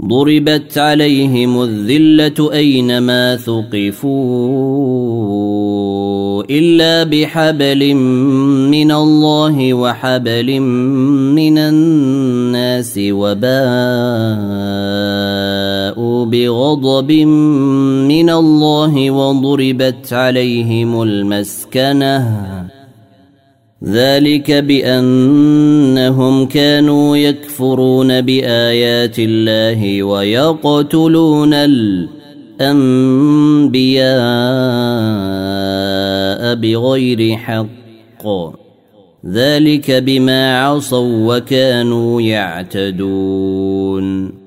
ضربت عليهم الذلة أينما ثقفوا إلا بحبل من الله وحبل من الناس وباءوا بغضب من الله وضربت عليهم المسكنة ذلك بأنهم كانوا يكفرون بآيات الله ويقتلون الأنبياء بغير حق ذلك بما عصوا وكانوا يعتدون